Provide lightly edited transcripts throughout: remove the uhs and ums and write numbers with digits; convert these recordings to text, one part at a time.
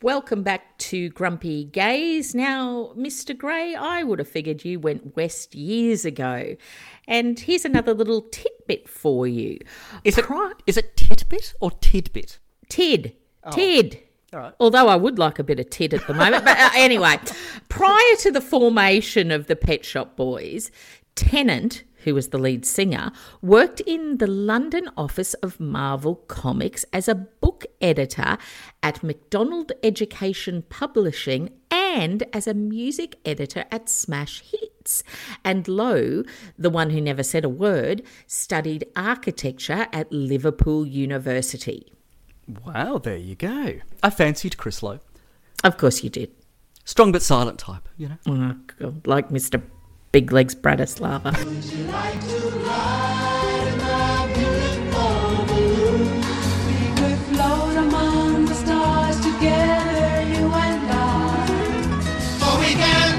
Welcome back to Grumpy Gays. Now, Mr. Gray, I would have figured you went west years ago. And here's another little tidbit for you. Is it titbit or tidbit? Tid. Tid. All right. Although I would like a bit of tid at the moment. But anyway, prior to the formation of the Pet Shop Boys, Tennant, who was the lead singer, worked in the London office of Marvel Comics as a book editor at McDonald Education Publishing and as a music editor at Smash Hits. And Lowe, the one who never said a word, studied architecture at Liverpool University. Wow, there you go. I fancied Chris Lowe. Of course you did. Strong but silent type, you know. Oh, God, like Mr. Big Legs Bratislava. Would you like to ride in a beautiful balloon? We could float among the stars together, you and I. For we can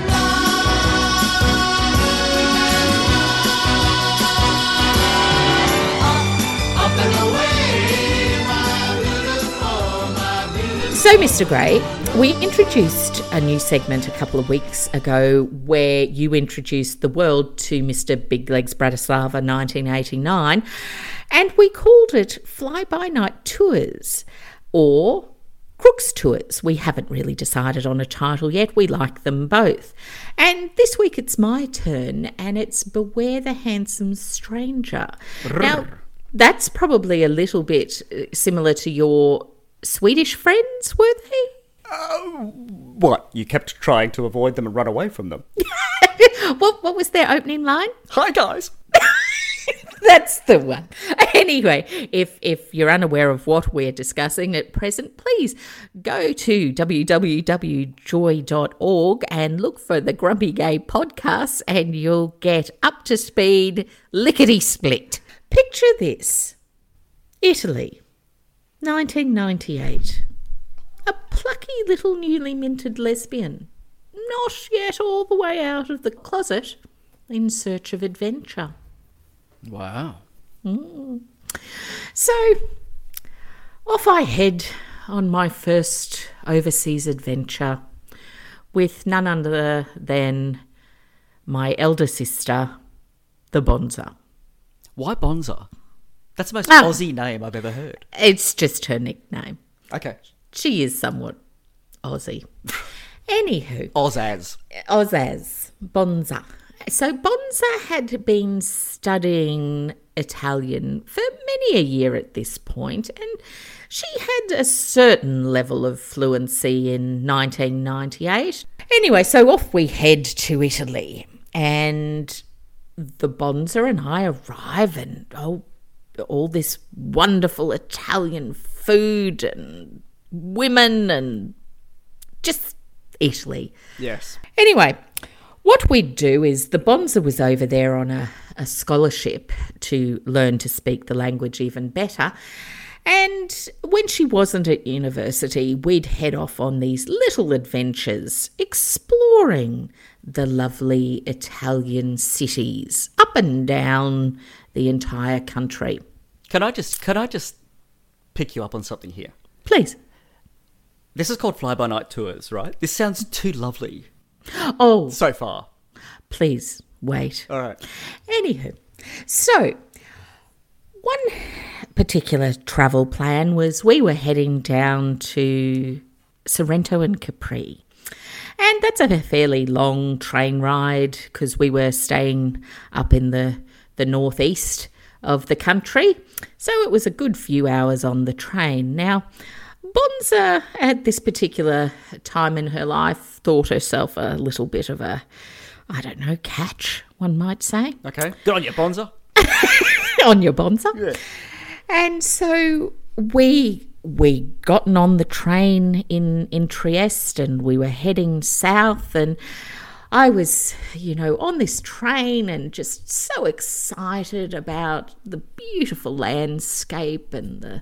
fly up and away, my beautiful. So, Mr. Gray, we introduced a new segment a couple of weeks ago where you introduced the world to Mr. Big Legs Bratislava 1989, and we called it Fly-By-Night Tours or Crooks Tours. We haven't really decided on a title yet. We like them both. And this week it's my turn, and it's Beware the Handsome Stranger. Now, that's probably a little bit similar to your Swedish friends, were they? What? You kept trying to avoid them and run away from them? What was their opening line? Hi, guys. That's the one. Anyway, if you're unaware of what we're discussing at present, please go to www.joy.org and look for the Grumpy Gay podcasts and you'll get up to speed lickety-split. Picture this. Italy, 1998. A plucky little newly minted lesbian, not yet all the way out of the closet, in search of adventure. Wow. So, off I head on my first overseas adventure with none other than my elder sister, the Bonza. Why Bonza? That's the most Aussie name I've ever heard. It's just her nickname. Okay. She is somewhat Aussie. Anywho. Ozaz. Bonza. So Bonza had been studying Italian for many a year at this point, and she had a certain level of fluency in 1998. Anyway, so off we head to Italy, and the Bonza and I arrive, and all this wonderful Italian food and women and just Italy. Yes. Anyway, what we'd do is the Bonza was over there on a scholarship to learn to speak the language even better. And when she wasn't at university, we'd head off on these little adventures, exploring the lovely Italian cities up and down the entire country. Can I just pick you up on something here? Please. This is called Fly-By-Night Tours, right? This sounds too lovely. Oh, So far. please wait. All right. Anywho, so one particular travel plan was we were heading down to Sorrento and Capri. And that's a fairly long train ride because we were staying up in the northeast of the country. So it was a good few hours on the train. Now, Bonza, at this particular time in her life, thought herself a little bit of a, I don't know, catch, one might say. Okay. Good on you, Bonza. On your Bonza. Yeah. And so we gotten on the train in Trieste and we were heading south, and I was, on this train and just so excited about the beautiful landscape and the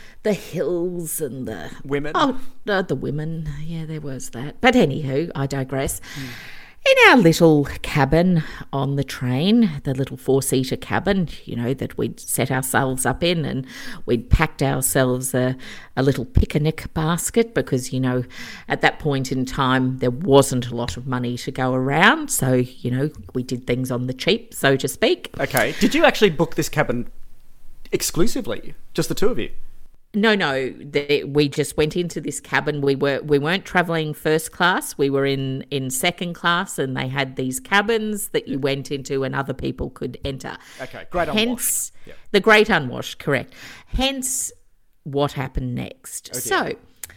hills and the women. Oh, the women. Yeah, there was that. But anywho, I digress. In our little cabin on the train, the little 4-seater cabin, that we'd set ourselves up in, and we'd packed ourselves a little picnic basket because, at that point in time, there wasn't a lot of money to go around. So, we did things on the cheap, so to speak. Okay. Did you actually book this cabin exclusively? Just the two of you? No, we just went into this cabin. We weren't travelling first class. We were in second class, and they had these cabins that you went into and other people could enter. Okay, great unwashed. Hence, Yep. the great unwashed, correct. Hence, what happened next? Oh, dear. So,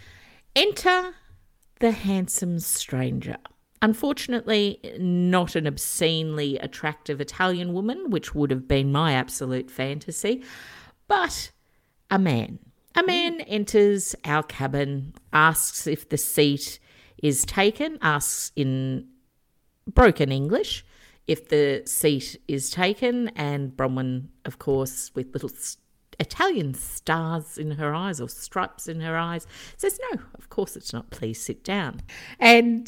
enter the handsome stranger. Unfortunately, not an obscenely attractive Italian woman, which would have been my absolute fantasy, but a man. A man enters our cabin, asks if the seat is taken, asks in broken English if the seat is taken, and Bronwyn, of course, with little Italian stars in her eyes or stripes in her eyes, says, "No, of course it's not. Please sit down." And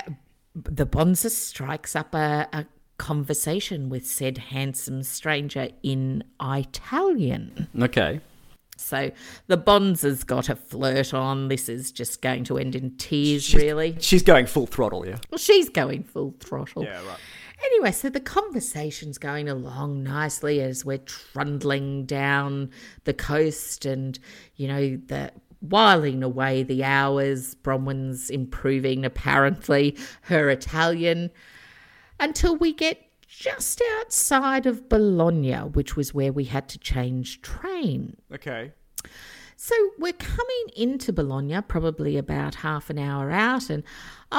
the Bonza strikes up a conversation with said handsome stranger in Italian. Okay. So the Bonza's got a flirt on. This is just going to end in tears, really. She's going full throttle, yeah? Well, she's going full throttle. Yeah, right. Anyway, so the conversation's going along nicely as we're trundling down the coast and, the whiling away the hours. Bronwyn's improving, apparently, her Italian, until we get just outside of Bologna, which was where we had to change train. Okay. So we're coming into Bologna, probably about half an hour out, and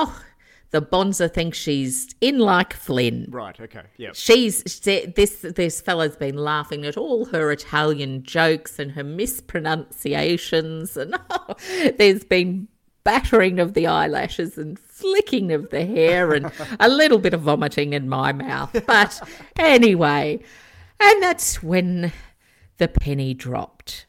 the Bonza thinks she's in like Flynn. Right, okay, yeah. This fella's been laughing at all her Italian jokes and her mispronunciations, and there's been battering of the eyelashes and flicking of the hair and a little bit of vomiting in my mouth. But anyway, and that's when the penny dropped.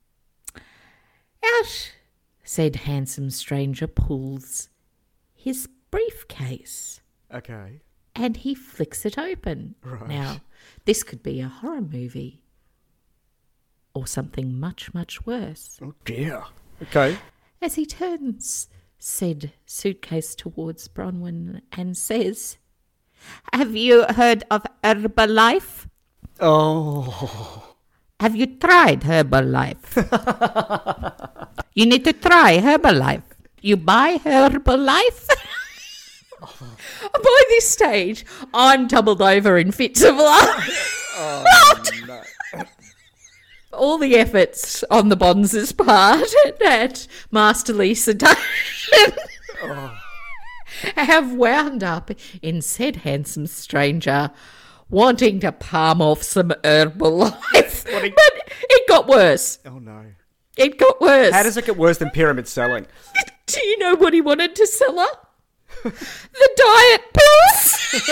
Out, said handsome stranger, pulls his briefcase. Okay. And he flicks it open. Right. Now, this could be a horror movie or something much, much worse. Oh, dear. Okay. As he turns said suitcase towards Bronwyn and says, "Have you heard of Herbalife? Oh. Have you tried Herbalife? You need to try Herbalife. You buy Herbalife?" By this stage, I'm doubled over in fits of laughter. Oh, no. All the efforts on the Bonza's part at masterly seduction have wound up in said handsome stranger wanting to palm off some Herbalife. But it got worse. Oh, no. It got worse. How does it get worse than pyramid selling? Do you know what he wanted to sell her? The diet pills.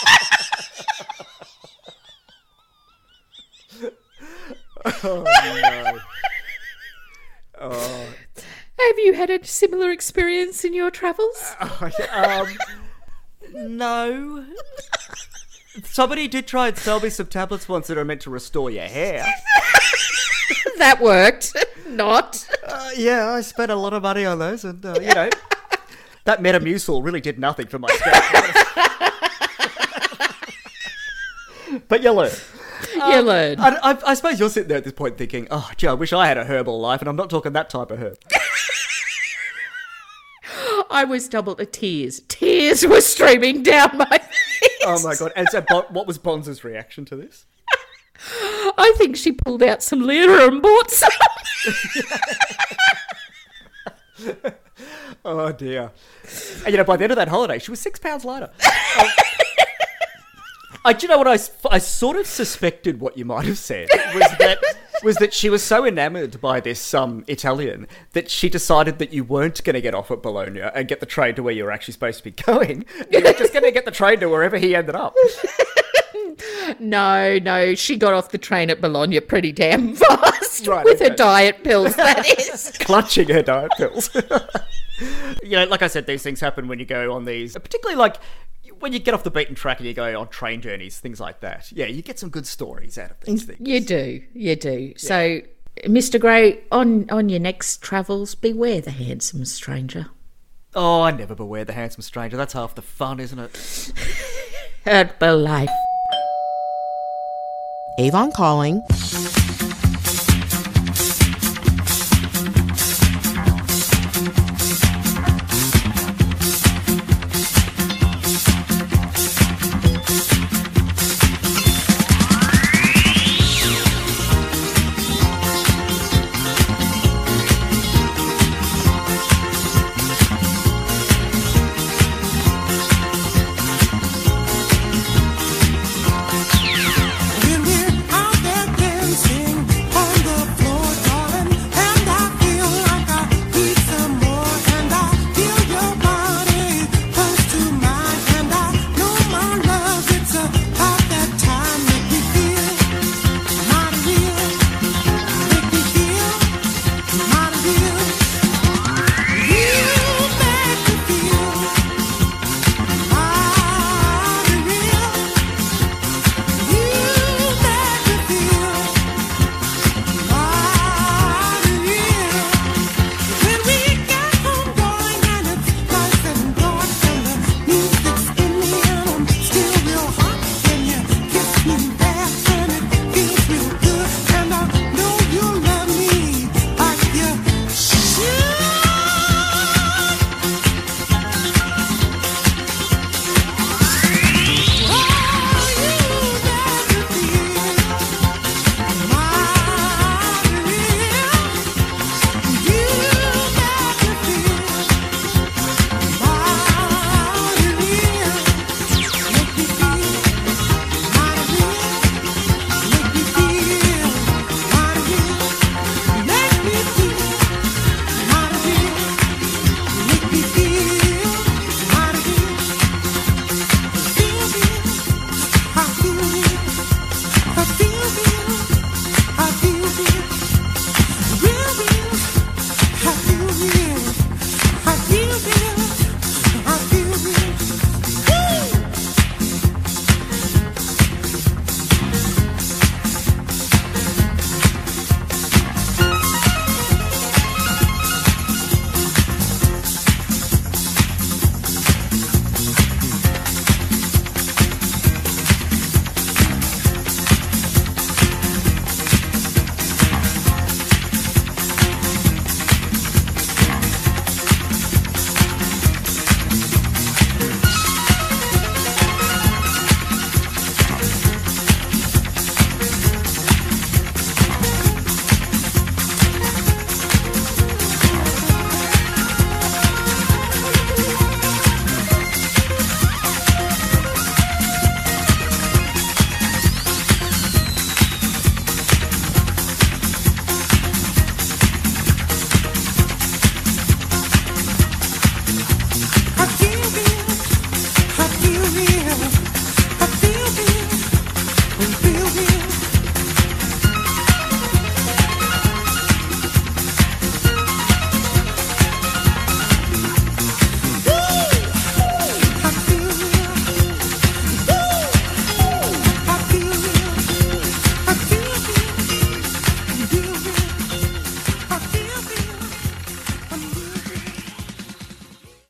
Oh, no. Oh. Have you had a similar experience in your travels? No. Somebody did try and sell me some tablets once that are meant to restore your hair. That worked. Not. Yeah, I spent a lot of money on those, and that Metamucil really did nothing for my scalp. But you learn. You learn. I suppose you're sitting there at this point thinking, "Oh, gee, I wish I had a herbal life," and I'm not talking that type of herb. I was doubled with tears. Tears were streaming down my face. Oh my god! And so, what was Bonza's reaction to this? I think she pulled out some lira and bought some. Oh dear! And by the end of that holiday, she was 6 pounds lighter. Do you know what I sort of suspected what you might have said was that she was so enamoured by this Italian that she decided that you weren't going to get off at Bologna and get the train to where you were actually supposed to be going. You were just going to get the train to wherever he ended up. No, she got off the train at Bologna pretty damn fast Right, with okay. her diet pills, that is. Clutching her diet pills. Like I said, these things happen when you go on these, particularly when you get off the beaten track and you go on train journeys, things like that, yeah, you get some good stories out of these things. You do. So, Mr. Gray, on your next travels, beware the handsome stranger. Oh, I never beware the handsome stranger. That's half the fun, isn't it? Herbalife. Avon calling.